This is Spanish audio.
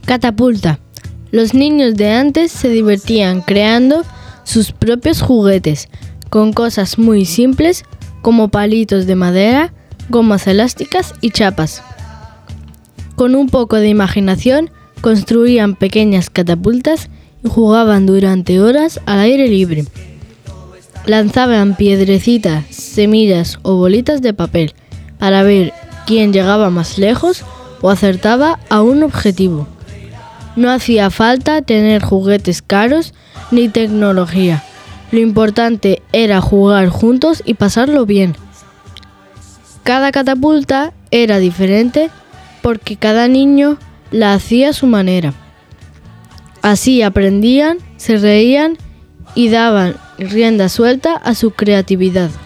Catapulta. Los niños de antes se divertían creando sus propios juguetes con cosas muy simples como palitos de madera, gomas elásticas y chapas. Con un poco de imaginación construían pequeñas catapultas y jugaban durante horas al aire libre. Lanzaban piedrecitas, semillas o bolitas de papel para ver quién llegaba más lejos o acertaba a un objetivo. No hacía falta tener juguetes caros ni tecnología. Lo importante era jugar juntos y pasarlo bien. Cada catapulta era diferente porque cada niño la hacía a su manera. Así aprendían, se reían y daban rienda suelta a su creatividad.